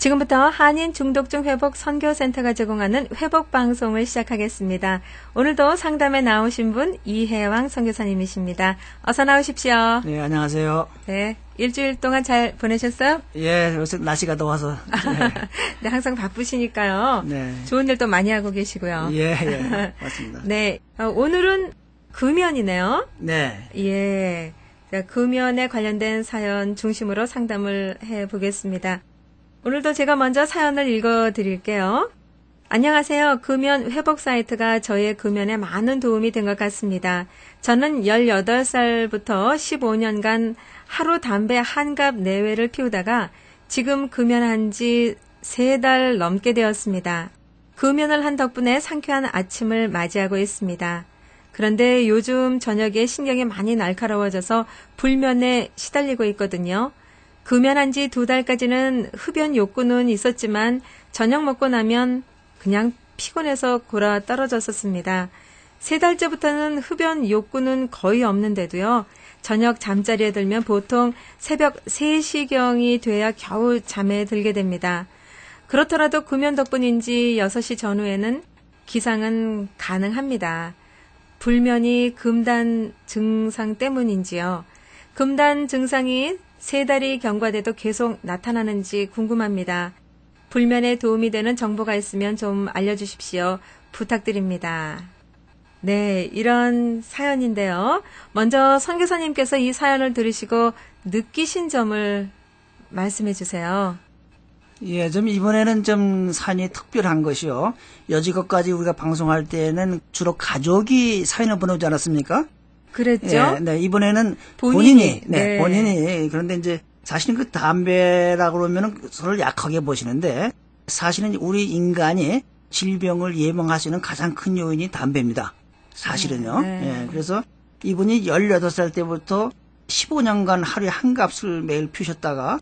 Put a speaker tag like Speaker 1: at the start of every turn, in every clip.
Speaker 1: 지금부터 한인 중독증 회복 선교센터가 제공하는 회복 방송을 시작하겠습니다. 오늘도 상담에 나오신 분 이혜왕 선교사님이십니다. 어서 나오십시오.
Speaker 2: 네, 안녕하세요.
Speaker 1: 네, 일주일 동안 잘 보내셨어요?
Speaker 2: 예, 요새 날씨가 더워서. 네,
Speaker 1: 네, 항상 바쁘시니까요.
Speaker 2: 네.
Speaker 1: 좋은 일도 많이 하고 계시고요.
Speaker 2: 예, 맞습니다.
Speaker 1: 네, 오늘은 금연이네요.
Speaker 2: 네.
Speaker 1: 예, 자, 금연에 관련된 사연 중심으로 상담을 해보겠습니다. 오늘도 제가 먼저 사연을 읽어드릴게요. 안녕하세요. 금연 회복 사이트가 저의 금연에 많은 도움이 된 것 같습니다. 저는 18살부터 15년간 하루 담배 한 갑 내외를 피우다가 지금 금연한 지 3달 넘게 되었습니다. 금연을 한 덕분에 상쾌한 아침을 맞이하고 있습니다. 그런데 요즘 저녁에 신경이 많이 날카로워져서 불면에 시달리고 있거든요. 금연한 지 2달까지는 흡연 욕구는 있었지만 저녁 먹고 나면 그냥 피곤해서 골아 떨어졌었습니다. 3달째부터는 흡연 욕구는 거의 없는데도요. 저녁 잠자리에 들면 보통 새벽 3시경이 돼야 겨우 잠에 들게 됩니다. 그렇더라도 금연 덕분인지 6시 전후에는 기상은 가능합니다. 불면이 금단 증상 때문인지요. 금단 증상이 3달이 경과돼도 계속 나타나는지 궁금합니다. 불면에 도움이 되는 정보가 있으면 좀 알려주십시오. 부탁드립니다. 네, 이런 사연인데요. 먼저 선교사님께서 이 사연을 들으시고 느끼신 점을 말씀해 주세요.
Speaker 2: 예, 좀 이번에는 좀 사연이 특별한 것이요. 여지껏까지 우리가 방송할 때는 주로 가족이 사연을 보내오지 않았습니까?
Speaker 1: 그랬죠?
Speaker 2: 예, 네, 이번에는
Speaker 1: 본인이.
Speaker 2: 본인이. 그런데 이제 사실은 그 담배라고 그러면은 서로 약하게 보시는데 사실은 우리 인간이 질병을 예방할 수 있는 가장 큰 요인이 담배입니다. 사실은요.
Speaker 1: 네.
Speaker 2: 예, 그래서 이분이 18살 때부터 15년간 하루에 한 갑을 매일 피우셨다가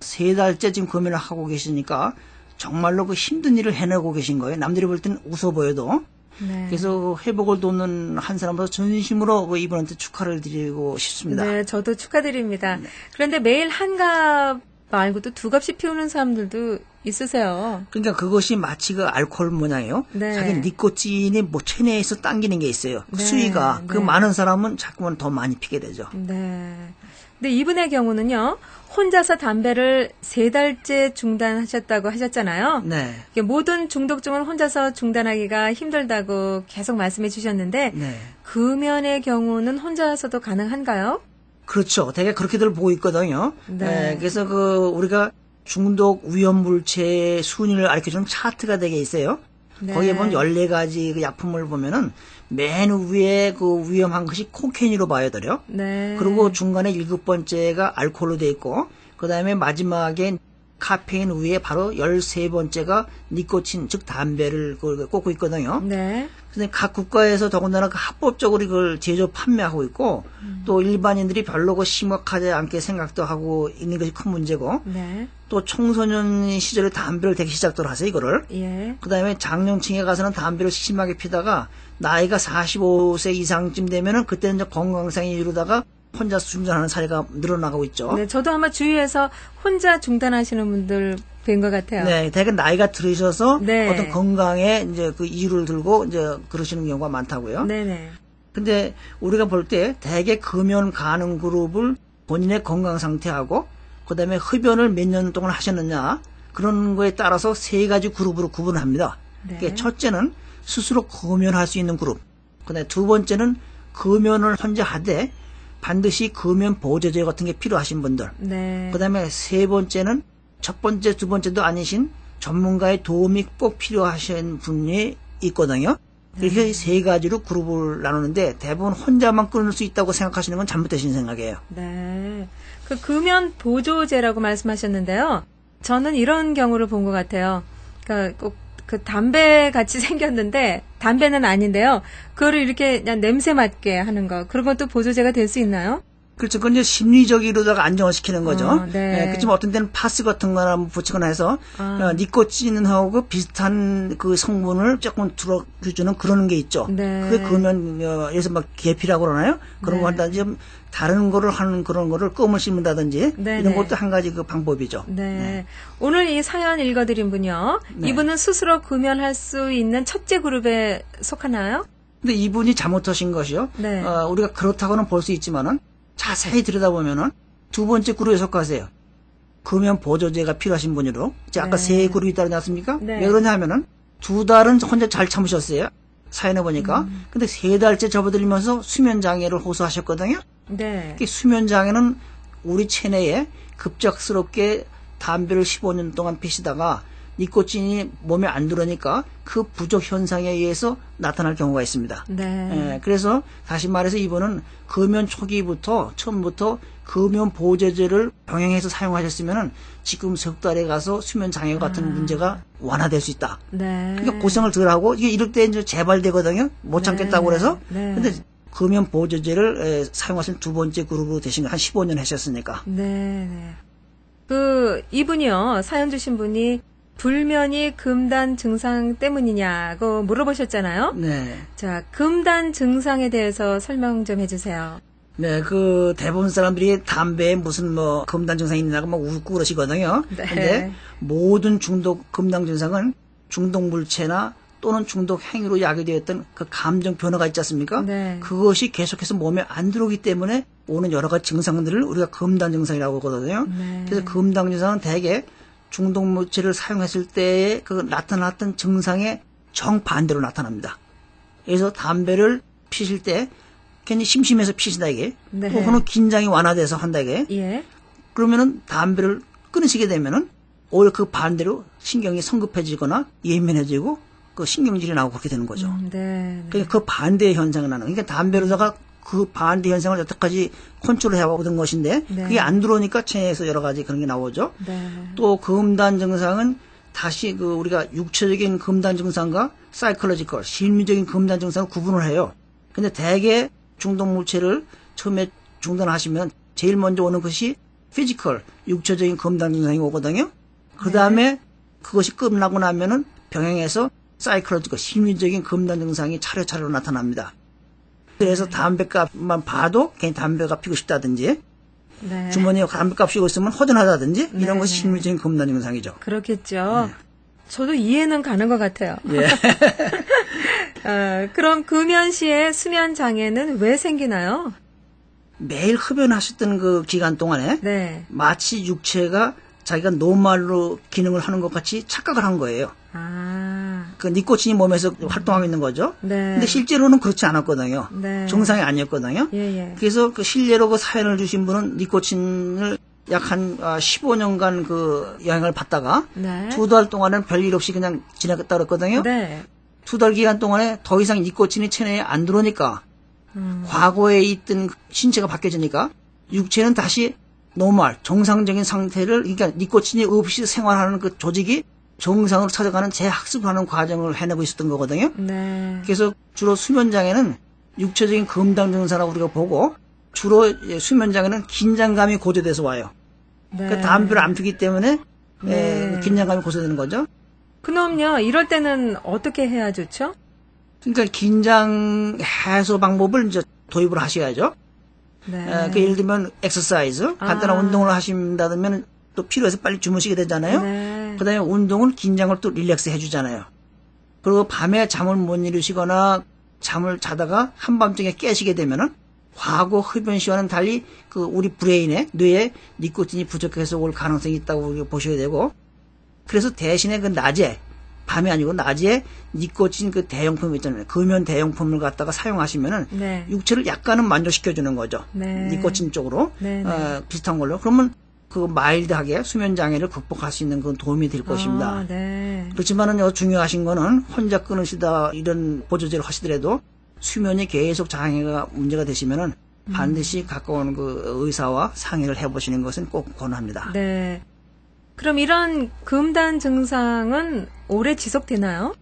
Speaker 2: 3달째 지금 금연을 하고 계시니까 정말로 그 힘든 일을 해내고 계신 거예요. 남들이 볼 때는 웃어 보여도.
Speaker 1: 네.
Speaker 2: 그래서 회복을 돕는 한 사람으로서 전심으로 이분한테 축하를 드리고 싶습니다.
Speaker 1: 네, 저도 축하드립니다. 그런데 매일 한 갑 말고도 2갑씩 피우는 사람들도 있으세요.
Speaker 2: 그러니까 그것이 마치 그 알코올 모양이에요.
Speaker 1: 네.
Speaker 2: 자기 니코틴이 뭐 체내에서 당기는 게 있어요. 그
Speaker 1: 네,
Speaker 2: 수위가. 그
Speaker 1: 네.
Speaker 2: 많은 사람은 자꾸만 더 많이 피게 되죠.
Speaker 1: 네. 근데 이분의 경우는요, 혼자서 담배를 3달째 중단하셨다고 하셨잖아요.
Speaker 2: 네.
Speaker 1: 이게 모든 중독증을 혼자서 중단하기가 힘들다고 계속 말씀해 주셨는데,
Speaker 2: 네.
Speaker 1: 금연의 경우는 혼자서도 가능한가요?
Speaker 2: 그렇죠. 되게 그렇게들 보고 있거든요.
Speaker 1: 네.
Speaker 2: 그래서 우리가 중독 위험 물체의 순위를 알려주는 차트가 되게 있어요.
Speaker 1: 네.
Speaker 2: 거기에 보면 14가지 그 약품을 보면은 맨 위에 그 위험한 것이 코케인으로 봐야 돼요.
Speaker 1: 네.
Speaker 2: 그리고 중간에 7번째가 알코올로 돼 있고, 그 다음에 마지막에 카페인 위에 바로 13번째가 니코틴, 즉 담배를 꽂고 있거든요.
Speaker 1: 네.
Speaker 2: 근데 각 국가에서 더군다나 그 합법적으로 이걸 제조 판매하고 있고, 또 일반인들이 별로 그 심각하지 않게 생각도 하고 있는 것이 큰 문제고,
Speaker 1: 네.
Speaker 2: 또 청소년 시절에 담배를 되게 시작도 하세요, 이거를.
Speaker 1: 예.
Speaker 2: 그 다음에 장년층에 가서는 담배를 심하게 피다가 나이가 45세 이상쯤 되면은 그때는 이제 건강상에 이르다가 혼자 중단하는 사례가 늘어나고 있죠.
Speaker 1: 네, 저도 아마 주위에서 혼자 중단하시는 분들 뵌 것 같아요.
Speaker 2: 네, 되게 나이가 들으셔서
Speaker 1: 네.
Speaker 2: 어떤 건강에 이제 그 이유를 들고 이제 그러시는 경우가 많다고요.
Speaker 1: 네네.
Speaker 2: 근데 우리가 볼 때 대개 금연 가능 그룹을 본인의 건강 상태하고 그다음에 흡연을 몇 년 동안 하셨느냐 그런 거에 따라서 3가지 그룹으로 구분을 합니다.
Speaker 1: 네.
Speaker 2: 그러니까 첫째는 스스로 금연할 수 있는 그룹. 그다음에 2번째는 금연을 현재 하되 반드시 금연 보조제 같은 게 필요하신 분들.
Speaker 1: 네.
Speaker 2: 그다음에 3번째는 첫 번째, 2번째도 아니신 전문가의 도움이 꼭 필요하신 분이 있거든요. 이렇게 3가지로 그룹을 나누는데 대부분 혼자만 끊을 수 있다고 생각하시는 건 잘못되신 생각이에요.
Speaker 1: 네. 그 금연 보조제라고 말씀하셨는데요. 저는 이런 경우를 본 것 같아요. 그러니까 꼭 그 담배 같이 생겼는데 담배는 아닌데요. 그거를 이렇게 그냥 냄새 맡게 하는 거. 그런 것도 보조제가 될 수 있나요?
Speaker 2: 그렇죠. 그건 이제 심리적으로다가 안정을 시키는 거죠.
Speaker 1: 네.
Speaker 2: 그렇지만 어떤 때는 파스 같은 거나 붙이거나 해서 니코틴하고 비슷한 그 성분을 조금 들어주는 그런 게 있죠.
Speaker 1: 네.
Speaker 2: 그게 금연에서 막 계피라고 그러나요? 그런
Speaker 1: 네.
Speaker 2: 거 한다든지 다른 거를 하는 그런 거를 껌을 씹는다든지
Speaker 1: 네,
Speaker 2: 이런
Speaker 1: 네.
Speaker 2: 것도 한 가지 그 방법이죠.
Speaker 1: 네. 오늘 이 사연 읽어드린 분요.
Speaker 2: 네.
Speaker 1: 이분은 스스로 금연할 수 있는 첫째 그룹에 속하나요?
Speaker 2: 근데 이분이 잘못하신 것이요.
Speaker 1: 네.
Speaker 2: 우리가 그렇다고는 볼 수 있지만은 자세히 들여다보면은 두 번째 그룹에 속하세요. 금연 보조제가 필요하신 분으로. 이제 아까
Speaker 1: 네.
Speaker 2: 세 그룹이 있다지 않습니까?
Speaker 1: 네.
Speaker 2: 왜 그러냐 하면은 2달은 혼자 잘 참으셨어요. 사연해 보니까. 근데 3달째 접어들면서 수면 장애를 호소하셨거든요.
Speaker 1: 네.
Speaker 2: 이 수면 장애는 우리 체내에 급작스럽게 담배를 15년 동안 피시다가 니코틴이 몸에 안 들어오니까 그 부족 현상에 의해서 나타날 경우가 있습니다.
Speaker 1: 네.
Speaker 2: 그래서 다시 말해서 이분은 금연 초기부터 처음부터 금연 보조제를 병행해서 사용하셨으면은 지금 석 달에 가서 수면 장애 같은 문제가 완화될 수 있다.
Speaker 1: 네.
Speaker 2: 그러니까 고생을 덜 하고 이게 이럴 때 이제 재발되거든요. 못 참겠다고 그래서.
Speaker 1: 네.
Speaker 2: 근데 금연 보조제를 사용하신 두 번째 그룹으로 되신 거 한 15년 하셨으니까.
Speaker 1: 네. 네. 이분이요. 사연 주신 분이 불면이 금단 증상 때문이냐고 물어보셨잖아요.
Speaker 2: 네.
Speaker 1: 자, 금단 증상에 대해서 설명 좀 해주세요.
Speaker 2: 네, 그 대부분 사람들이 담배에 무슨 뭐 금단 증상이 있냐고 막 웃고 그러시거든요.
Speaker 1: 네.
Speaker 2: 근데 모든 중독 금단 증상은 중독 물체나 또는 중독 행위로 야기되었던 그 감정 변화가 있지 않습니까?
Speaker 1: 네.
Speaker 2: 그것이 계속해서 몸에 안 들어오기 때문에 오는 여러 가지 증상들을 우리가 금단 증상이라고 하거든요.
Speaker 1: 네.
Speaker 2: 그래서 금단 증상은 대개 중독 물질을 사용했을 때에 그 나타났던 증상의 정반대로 나타납니다. 그래서 담배를 피실 때 괜히 심심해서 피신다 이게.
Speaker 1: 네.
Speaker 2: 또 혹은 긴장이 완화돼서 한다 이게.
Speaker 1: 예.
Speaker 2: 그러면은 담배를 끊으시게 되면은 오히려 그 반대로 신경이 성급해지거나 예민해지고 그 신경질이 나고 그렇게 되는 거죠.
Speaker 1: 네. 네.
Speaker 2: 그러니까 그 반대의 현상이 나는. 그러니까 담배로다가 그 반대 현상을 여태까지 컨트롤 해오던 것인데
Speaker 1: 네.
Speaker 2: 그게 안 들어오니까 체내에서 여러 가지 그런 게 나오죠.
Speaker 1: 네.
Speaker 2: 또 금단 증상은 다시 그 우리가 육체적인 금단 증상과 사이콜로지컬 심리적인 금단 증상을 구분을 해요. 근데 대개 중독 물체를 처음에 중단하시면 제일 먼저 오는 것이 피지컬 육체적인 금단 증상이 오거든요. 그 다음에 그것이 끝나고 나면은 병행해서 사이콜로지컬 심리적인 금단 증상이 차례차례로 나타납니다. 그래서 담배값만 봐도 괜히 담배가 피고 싶다든지
Speaker 1: 네.
Speaker 2: 주머니에 담배값 씌고 있으면 허전하다든지 이런
Speaker 1: 네,
Speaker 2: 것이
Speaker 1: 네.
Speaker 2: 심리적인 금단 증상이죠.
Speaker 1: 그렇겠죠. 저도 이해는 가는 것 같아요.
Speaker 2: 예.
Speaker 1: 그럼 금연 시에 수면 장애는 왜 생기나요?
Speaker 2: 매일 흡연하셨던 그 기간 동안에
Speaker 1: 네.
Speaker 2: 마치 육체가 자기가 노말로 기능을 하는 것 같이 착각을 한 거예요.
Speaker 1: 아.
Speaker 2: 그 니코틴이 몸에서 활동하고 있는 거죠.
Speaker 1: 네.
Speaker 2: 근데 실제로는 그렇지 않았거든요.
Speaker 1: 네.
Speaker 2: 정상이 아니었거든요.
Speaker 1: 예, 예.
Speaker 2: 그래서 그 실례로 그 사연을 주신 분은 니코틴을 약 한 15년간 그 영향을 받다가
Speaker 1: 네.
Speaker 2: 2달 동안은 별일 없이 그냥 지나갔다 그랬거든요.
Speaker 1: 네.
Speaker 2: 2달 기간 동안에 더 이상 니코틴이 체내에 안 들어오니까 과거에 있던 신체가 바뀌어지니까 육체는 다시 노멀 정상적인 상태를 그러니까 니코틴이 없이 생활하는 그 조직이 정상으로 찾아가는 재학습하는 과정을 해내고 있었던 거거든요.
Speaker 1: 네.
Speaker 2: 그래서 주로 수면장애는 육체적인 금단 증상이라고 우리가 보고 주로 수면장애는 긴장감이 고조돼서 와요.
Speaker 1: 네.
Speaker 2: 그러니까 담배를 안 피기 때문에
Speaker 1: 네.
Speaker 2: 긴장감이 고조되는 거죠.
Speaker 1: 그럼요. 이럴 때는 어떻게 해야 좋죠?
Speaker 2: 그러니까 긴장 해소 방법을 이제 도입을 하셔야죠.
Speaker 1: 네.
Speaker 2: 그 예를 들면 엑서사이즈 간단한 운동을 하신다면 또 필요해서 빨리 주무시게 되잖아요.
Speaker 1: 네.
Speaker 2: 그다음에 운동은 긴장을 또 릴렉스 해주잖아요. 그리고 밤에 잠을 못 이루시거나 잠을 자다가 한밤중에 깨시게 되면은 과거 흡연 시와는 달리 그 우리 브레인에 뇌에 니코틴이 부족해서 올 가능성이 있다고 우리가 보셔야 되고 그래서 대신에 그 낮에 밤이 아니고 낮에 니코틴 그 대용품 있잖아요. 금연 대용품을 갖다가 사용하시면은
Speaker 1: 네.
Speaker 2: 육체를 약간은 만족시켜 주는 거죠.
Speaker 1: 네.
Speaker 2: 니코틴 쪽으로
Speaker 1: 네, 네.
Speaker 2: 비슷한 걸로 그러면 그 마일드하게 수면 장애를 극복할 수 있는 그런 도움이 될 것입니다.
Speaker 1: 네.
Speaker 2: 그렇지만은 중요하신 거는 혼자 끊으시다 이런 보조제를 하시더라도 수면이 계속 장애가 문제가 되시면은 반드시 가까운 그 의사와 상의를 해보시는 것은 꼭 권합니다.
Speaker 1: 네. 그럼 이런 금단 증상은 오래 지속되나요?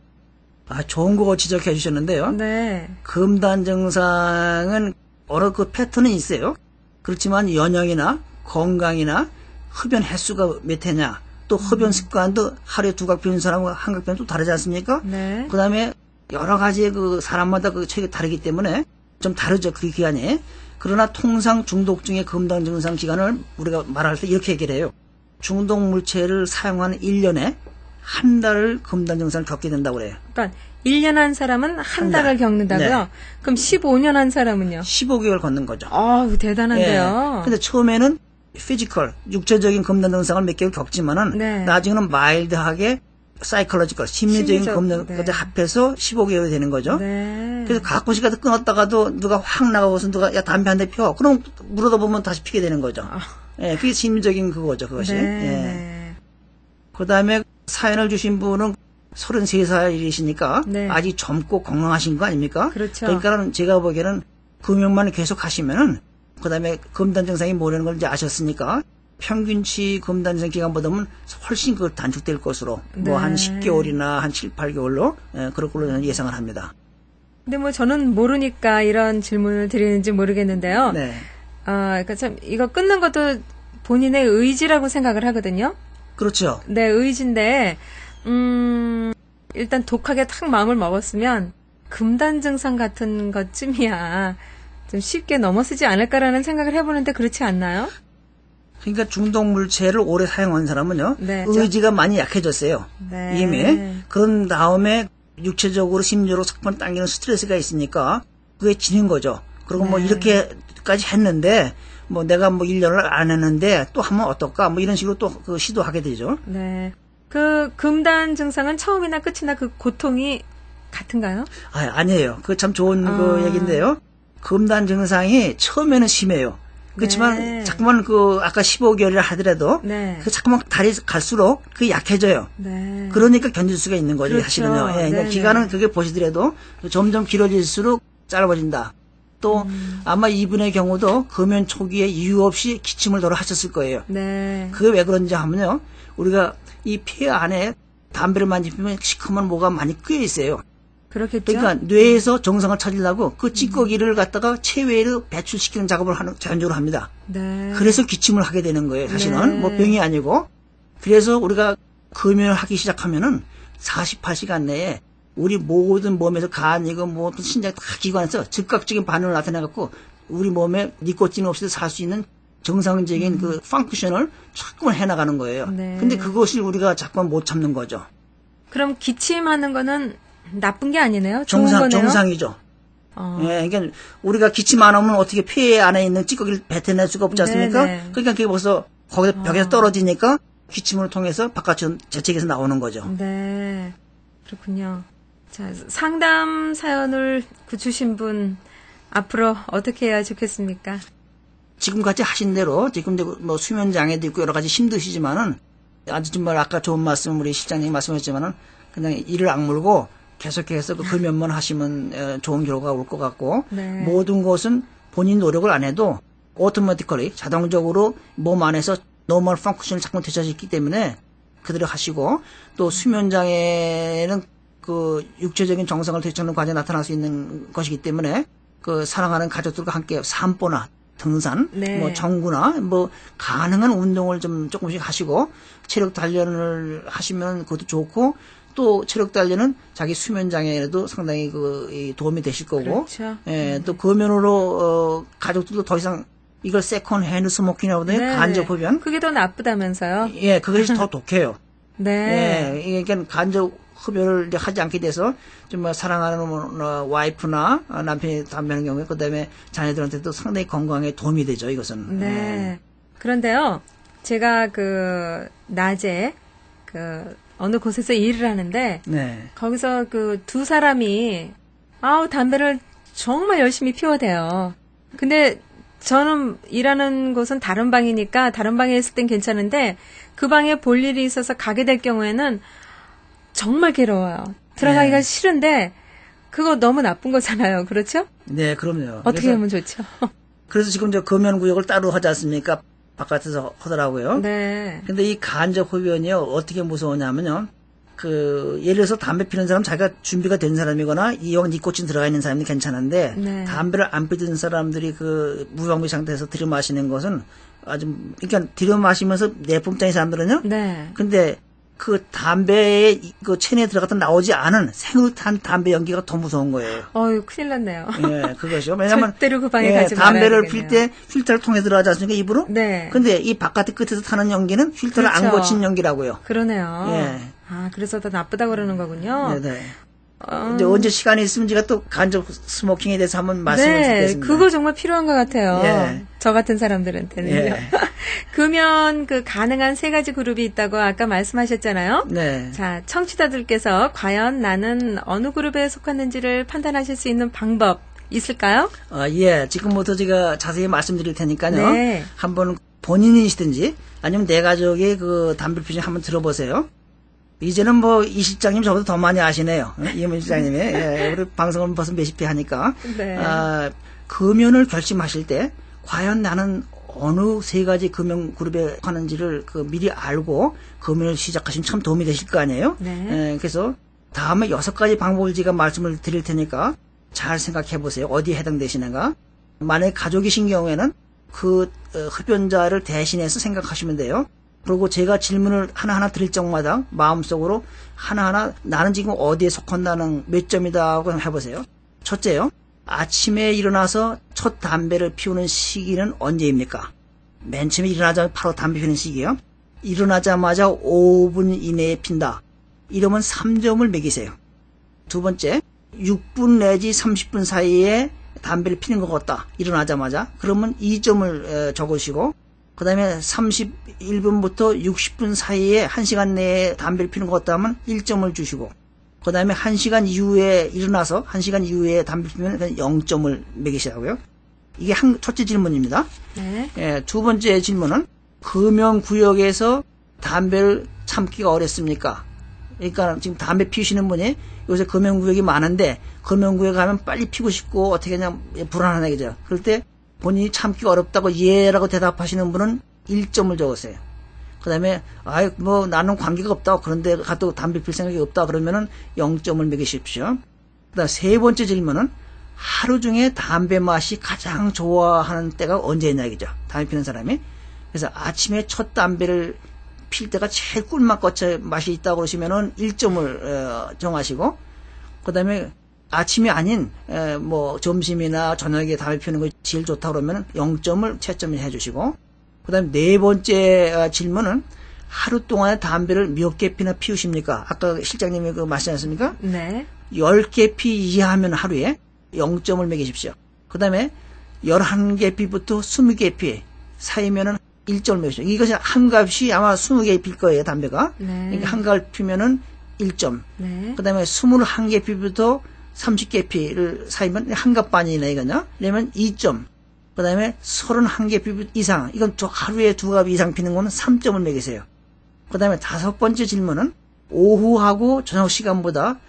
Speaker 2: 좋은 거 지적해 주셨는데요.
Speaker 1: 네.
Speaker 2: 금단 증상은 어느 그 패턴이 있어요. 그렇지만 연령이나 건강이나 흡연 횟수가 몇 회냐, 또 흡연 습관도 하루에 2각 피우는 사람과 1각 피우는 또 다르지 않습니까?
Speaker 1: 네.
Speaker 2: 그 다음에 여러 가지 그 사람마다 그 체격이 다르기 때문에 좀 다르죠, 그 기간이. 그러나 통상 중독증의 금단 증상 기간을 우리가 말할 때 이렇게 얘기를 해요. 중독 물체를 사용하는 1년에 한 달을 금단 증상을 겪게 된다고 그래요.
Speaker 1: 그러니까 1년 한 사람은 한
Speaker 2: 달.
Speaker 1: 달을 겪는다고요?
Speaker 2: 네.
Speaker 1: 그럼 15년 한 사람은요?
Speaker 2: 15개월 걷는 거죠.
Speaker 1: 대단한데요.
Speaker 2: 근데 처음에는 피지컬, 육체적인 금단 증상을 몇 개월 겪지만은
Speaker 1: 네.
Speaker 2: 나중에는 마일드하게 사이콜로지컬, 심리적인 금단까지 합해서 15개월이 되는 거죠.
Speaker 1: 네.
Speaker 2: 그래서 가끔씩 가도 끊었다가도 누가 확 나가고서 누가 야 담배 한 대 펴. 그럼 물어다 보면 다시 피게 되는 거죠. 예, 그게 심리적인 그거죠, 그것이.
Speaker 1: 네.
Speaker 2: 그다음에 사연을 주신 분은 33살이시니까
Speaker 1: 네.
Speaker 2: 아직 젊고 건강하신 거 아닙니까?
Speaker 1: 그렇죠.
Speaker 2: 그러니까 제가 보기에는 금연만 계속 하시면은 그다음에 금단 증상이 뭐라는 걸 이제 아셨으니까 평균치 금단 증상 기간보다는 훨씬 그 단축될 것으로
Speaker 1: 네.
Speaker 2: 뭐 한 10개월이나 한 7, 8개월로 그럴 걸로 저는 예상을 합니다.
Speaker 1: 근데 뭐 저는 모르니까 이런 질문을 드리는지 모르겠는데요.
Speaker 2: 네.
Speaker 1: 그러니까 참 이거 끊는 것도 본인의 의지라고 생각을 하거든요.
Speaker 2: 그렇죠.
Speaker 1: 네, 의지인데 일단 독하게 탁 마음을 먹었으면 금단 증상 같은 것쯤이야 좀 쉽게 넘어서지 않을까라는 생각을 해보는데 그렇지 않나요?
Speaker 2: 그러니까 중독 물체를 오래 사용한 사람은요.
Speaker 1: 네,
Speaker 2: 의지가 많이 약해졌어요.
Speaker 1: 네.
Speaker 2: 이미. 그런 다음에 육체적으로 심리적으로 석번 당기는 스트레스가 있으니까 그게 지는 거죠. 그리고 뭐
Speaker 1: 네.
Speaker 2: 이렇게까지 했는데 뭐 내가 뭐 1년을 안 했는데 또 하면 어떨까 뭐 이런 식으로 또 그 시도하게 되죠.
Speaker 1: 네. 그 금단 증상은 처음이나 끝이나 그 고통이 같은가요?
Speaker 2: 아니에요. 그 참 좋은 그 얘기인데요. 금단 증상이 처음에는 심해요. 그렇지만
Speaker 1: 네.
Speaker 2: 자꾸만 그 아까 15개월이라 하더라도
Speaker 1: 네.
Speaker 2: 그 자꾸만 달이 갈수록 그게 약해져요.
Speaker 1: 네.
Speaker 2: 그러니까 견딜 수가 있는 거죠.
Speaker 1: 그렇죠.
Speaker 2: 사실은요. 예, 그러니까
Speaker 1: 네네.
Speaker 2: 기간은 그게 보시더라도 점점 길어질수록 짧아진다. 또 아마 이분의 경우도 금연 초기에 이유 없이 기침을 덜어 하셨을 거예요.
Speaker 1: 네.
Speaker 2: 그게 왜 그런지 하면요. 우리가 이 폐 안에 담배를 만지면 시커먼 뭐가 많이 꿰어 있어요.
Speaker 1: 그렇겠죠.
Speaker 2: 그러니까 뇌에서 정상을 찾으려고 그 찌꺼기를 갖다가 체외로 배출시키는 작업을 자연적으로 합니다.
Speaker 1: 네.
Speaker 2: 그래서 기침을 하게 되는 거예요. 사실은
Speaker 1: 네.
Speaker 2: 뭐 병이 아니고. 그래서 우리가 금연을 하기 시작하면은 48시간 내에 우리 모든 몸에서 간이고 뭐 신장 다 기관에서 즉각적인 반응을 나타내갖고 우리 몸에 니코틴 없이도 살 수 있는 정상적인 그 펑크션을 자꾸만 해나가는 거예요.
Speaker 1: 네.
Speaker 2: 근데 그것을 우리가 자꾸만 못 참는 거죠.
Speaker 1: 그럼 기침하는 거는 나쁜 게 아니네요. 좋은 거네요.
Speaker 2: 정상이죠. 예, 그러니까 우리가 기침 안 하면 어떻게 폐 안에 있는 찌꺼기를 뱉어낼 수가 없지 않습니까?
Speaker 1: 네네.
Speaker 2: 그러니까 그게 벌써 거기서 벽에서 떨어지니까 기침을 통해서 바깥으로 재채기에서 나오는 거죠.
Speaker 1: 네. 그렇군요. 자, 상담 사연을 주신 분 앞으로 어떻게 해야 좋겠습니까?
Speaker 2: 지금까지 하신 대로 지금 이제 뭐 수면 장애도 있고 여러 가지 힘드시지만은 아주 정말 아까 좋은 말씀 우리 실장님이 말씀하셨지만은 그냥 이를 악물고 계속해서 그 금연만 하시면 좋은 결과가 올 것 같고
Speaker 1: 네.
Speaker 2: 모든 것은 본인 노력을 안 해도 오토매티컬리 자동적으로 몸 안에서 노멀 펑크션을 자꾸 되찾기 때문에 그대로 하시고 또 수면 장애는 그 육체적인 정상을 되찾는 과정에 나타날 수 있는 것이기 때문에 그 사랑하는 가족들과 함께 산보나 등산,
Speaker 1: 네.
Speaker 2: 뭐 정구나 뭐 가능한 운동을 좀 조금씩 하시고 체력 단련을 하시면 그것도 좋고 또 체력 단련은 자기 수면 장애에도 상당히 그 도움이 되실 거고,
Speaker 1: 그렇죠.
Speaker 2: 예, 또 금연으로 가족들도 더 이상 이걸 세컨 핸드 스모킹이라고 하거든요.
Speaker 1: 네.
Speaker 2: 간접 흡연.
Speaker 1: 그게 더 나쁘다면서요?
Speaker 2: 예, 그것이 더 독해요.
Speaker 1: 네.
Speaker 2: 예, 그러니까 간접 흡연을 이제 하지 않게 돼서 정말 사랑하는 와이프나 남편이 담배하는 경우에 그다음에 자녀들한테도 상당히 건강에 도움이 되죠. 이것은.
Speaker 1: 네.
Speaker 2: 예.
Speaker 1: 그런데요, 제가 그 낮에 그 어느 곳에서 일을 하는데
Speaker 2: 네.
Speaker 1: 거기서 그 두 사람이 담배를 정말 열심히 피워대요. 근데 저는 일하는 곳은 다른 방이니까 다른 방에 있을 땐 괜찮은데 그 방에 볼 일이 있어서 가게 될 경우에는 정말 괴로워요. 들어가기가
Speaker 2: 네.
Speaker 1: 싫은데 그거 너무 나쁜 거잖아요. 그렇죠?
Speaker 2: 네, 그럼요.
Speaker 1: 어떻게
Speaker 2: 그래서,
Speaker 1: 하면 좋죠?
Speaker 2: 그래서 지금 저 금연구역을 따로 하지 않습니까? 바깥에서 하더라고요.
Speaker 1: 네.
Speaker 2: 근데 이 간접 흡연이요, 어떻게 무서우냐면요, 예를 들어서 담배 피는 사람 자기가 준비가 된 사람이거나 이왕 니코틴 들어가 있는 사람은 괜찮은데
Speaker 1: 네.
Speaker 2: 담배를 안 피던 사람들이 무방비 상태에서 들이마시는 것은 아주 그러니까 들이마시면서 내뿜자인 사람들은요.
Speaker 1: 네.
Speaker 2: 근데 담배에 체내에 들어갔다 나오지 않은 생으로 탄 담배 연기가 더 무서운 거예요.
Speaker 1: 어유 큰일 났네요.
Speaker 2: 예, 그것이요. 왜냐면
Speaker 1: 절대로 그 방에 가지 말아야
Speaker 2: 담배를
Speaker 1: 되겠네요.
Speaker 2: 필 때 필터를 통해 들어가지 않습니까, 입으로?
Speaker 1: 네.
Speaker 2: 근데 이 바깥의 끝에서 타는 연기는 필터를
Speaker 1: 그렇죠.
Speaker 2: 안 거친 연기라고요.
Speaker 1: 그러네요.
Speaker 2: 예.
Speaker 1: 아, 그래서 더 나쁘다고 그러는 거군요.
Speaker 2: 네네. 이제 언제 시간이 있으면 제가 또 간접 스모킹에 대해서 한번 말씀을
Speaker 1: 네,
Speaker 2: 드리겠습니다.
Speaker 1: 그거 정말 필요한 것 같아요.
Speaker 2: 예.
Speaker 1: 저 같은 사람들한테는요.
Speaker 2: 예.
Speaker 1: 금연 가능한 세 가지 그룹이 있다고 아까 말씀하셨잖아요.
Speaker 2: 네.
Speaker 1: 자, 청취자들께서 과연 나는 어느 그룹에 속하는지를 판단하실 수 있는 방법 있을까요?
Speaker 2: 예. 지금부터 제가 자세히 말씀드릴 테니까요.
Speaker 1: 네.
Speaker 2: 한번 본인이시든지 아니면 내 가족의 담배 피우시 한번 들어보세요. 이제는 이 실장님 저보다 더 많이 아시네요. 이문 실장님이. 예, 우리 방송을 벌써 몇십 회 하니까.
Speaker 1: 네.
Speaker 2: 금연을 결심하실 때 과연 나는 어느 세 가지 금연 그룹에 하는지를 미리 알고 금연을 시작하시면 참 도움이 되실 거 아니에요.
Speaker 1: 네.
Speaker 2: 그래서 다음에 6가지 방법을 제가 말씀을 드릴 테니까 잘 생각해 보세요. 어디에 해당되시는가. 만약에 가족이신 경우에는 흡연자를 대신해서 생각하시면 돼요. 그리고 제가 질문을 하나하나 드릴 적마다 마음속으로 하나하나 나는 지금 어디에 속한다는 몇 점이다 하고 해보세요. 첫째요. 아침에 일어나서 첫 담배를 피우는 시기는 언제입니까? 맨 처음에 일어나자마자 바로 담배 피우는 시기예요. 일어나자마자 5분 이내에 핀다. 이러면 3점을 매기세요. 두 번째, 6분 내지 30분 사이에 담배를 피는 것 같다. 일어나자마자. 그러면 2점을 적으시고 그 다음에 31분부터 60분 사이에 1시간 내에 담배를 피는 것 같다 하면 1점을 주시고 그 다음에 1시간 이후에 일어나서 1시간 이후에 담배 피우면 0점을 매기시라고요. 이게 첫째 질문입니다.
Speaker 1: 네.
Speaker 2: 예, 두 번째 질문은 금연구역에서 담배를 참기가 어렵습니까? 그러니까 지금 담배 피우시는 분이 요새 금연구역이 많은데 금연구역에 가면 빨리 피고 싶고 어떻게 그냥 불안하네 그죠? 그럴 때 본인이 참기가 어렵다고 예라고 대답하시는 분은 1점을 적으세요. 그 다음에 나는 관계가 없다. 그런데 가도 담배 필 생각이 없다. 그러면은 0점을 매기십시오. 그 다음 세 번째 질문은 하루 중에 담배 맛이 가장 좋아하는 때가 언제냐 이거죠. 담배 피는 사람이. 그래서 아침에 첫 담배를 필 때가 제일 꿀맛 거쳐 맛이 있다고 그러시면은 1점을 정하시고 그 다음에 아침이 아닌 점심이나 저녁에 담배 피우는 거 제일 좋다 그러면 0점을 채점을 해주시고 그 다음에 네 번째 질문은 하루 동안에 담배를 몇 개 피나 피우십니까? 아까 실장님이 말씀하셨습니까?
Speaker 1: 네.
Speaker 2: 10개 피 이하하면 하루에 0점을 매기십시오. 그 다음에 11개 피부터 20개 피 사이면은 1점을 매기십시오. 이것이 한 값이 아마 20개 필 거예요, 담배가.
Speaker 1: 네.
Speaker 2: 그러니까 한 값 피면은 1점.
Speaker 1: 네.
Speaker 2: 그 다음에 21개 피부터 30개 피를 사이면 한 값 반이네, 이거요. 그러면 2점. 그 다음에 31개 피 이상. 이건 하루에 2값 이상 피는 거는 3점을 매기세요. 그 다음에 다섯 번째 질문은 오후하고 저녁 시간보다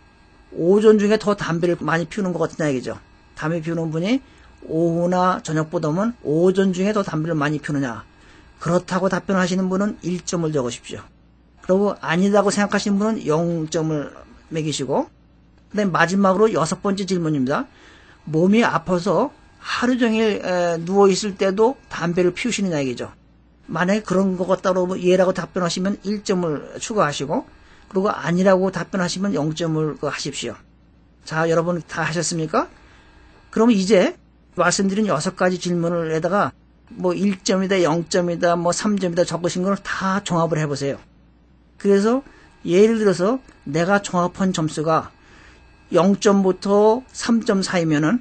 Speaker 2: 오전 중에 더 담배를 많이 피우는 것 같냐, 이거죠. 담배 피우는 분이 오후나 저녁보다는 오전 중에 더 담배를 많이 피우느냐. 그렇다고 답변하시는 분은 1점을 적으십시오. 그리고 아니다고 생각하시는 분은 0점을 매기시고 그다음에 마지막으로 6번째 질문입니다. 몸이 아파서 하루 종일 누워있을 때도 담배를 피우시느냐 이거죠. 만약에 그런 것 같다고 예라고 답변하시면 1점을 추가하시고 그리고 아니라고 답변하시면 0점을 하십시오. 자, 여러분 다 하셨습니까? 그러면 이제 말씀드린 6가지 질문을 에다가 1점이다, 0점이다, 3점이다 적으신 걸 다 종합을 해보세요. 그래서 예를 들어서 내가 종합한 점수가 0점부터 3점 사이면은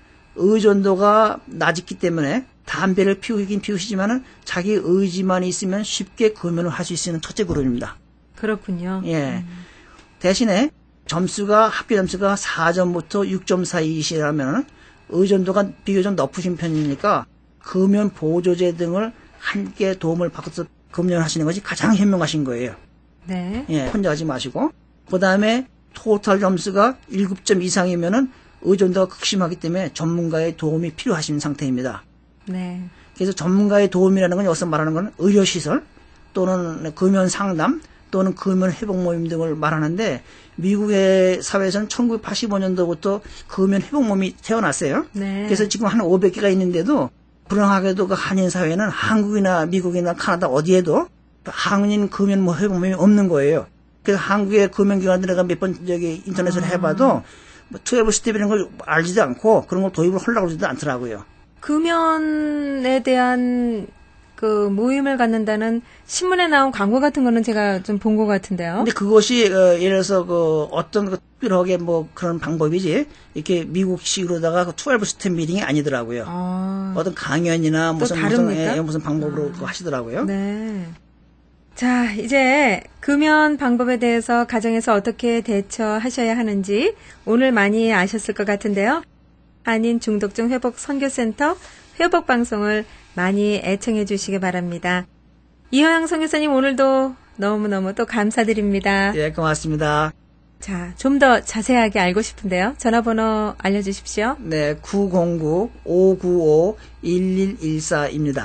Speaker 2: 의존도가 낮기 때문에 담배를 피우긴 피우시지만은 자기 의지만 있으면 쉽게 금연을 할 수 있는 첫째 그룹입니다.
Speaker 1: 그렇군요.
Speaker 2: 예. 대신에 합계 점수가 4점부터 6점 사이시라면 의존도가 비교적 높으신 편이니까 금연 보조제 등을 함께 도움을 받아서 금연하시는 것이 가장 현명하신 거예요.
Speaker 1: 네.
Speaker 2: 예, 혼자 하지 마시고. 그 다음에 토탈 점수가 7점 이상이면은 의존도가 극심하기 때문에 전문가의 도움이 필요하신 상태입니다.
Speaker 1: 네.
Speaker 2: 그래서 전문가의 도움이라는 건 여기서 말하는 건 의료시설 또는 금연 상담 또는 금연 회복 모임 등을 말하는데 미국의 사회에서는 1985년도부터 금연 회복 모임이 태어났어요.
Speaker 1: 네.
Speaker 2: 그래서 지금 한 500개가 있는데도 불행하게도 그 한인 사회는 한국이나 미국이나 카나다 어디에도 한인 금연 회복 모임이 없는 거예요. 그래서 한국의 금연기관들 내가 몇 번 인터넷으로 해봐도 12 스텝 이런 걸 알지도 않고 그런 걸 도입을 하려고 하지도 않더라고요.
Speaker 1: 금연에 대한 그 모임을 갖는다는 신문에 나온 광고 같은 거는 제가 좀 본 것 같은데요.
Speaker 2: 근데 그것이 예를 들어서 어떤 특별하게 그런 방법이지 이렇게 미국식으로다가 12 스텝 미팅이 아니더라고요. 어떤 강연이나 무슨 방법으로 하시더라고요.
Speaker 1: 네. 자, 이제 금연 방법에 대해서 가정에서 어떻게 대처하셔야 하는지 오늘 많이 아셨을 것 같은데요. 한인 중독증 회복 선교센터 회복 방송을 많이 애청해 주시기 바랍니다. 이호영 선교사님 오늘도 너무너무 또 감사드립니다.
Speaker 2: 예, 고맙습니다.
Speaker 1: 자, 좀 더 자세하게 알고 싶은데요. 전화번호 알려주십시오.
Speaker 2: 네, 909-595-1114입니다.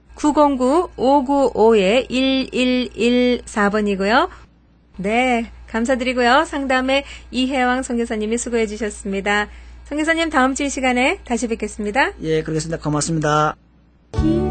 Speaker 1: 909-595-1114번이고요. 네, 감사드리고요. 상담에 이혜왕 선교사님이 수고해 주셨습니다. 선교사님 다음 주 이 시간에 다시 뵙겠습니다.
Speaker 2: 예, 그러겠습니다. 고맙습니다.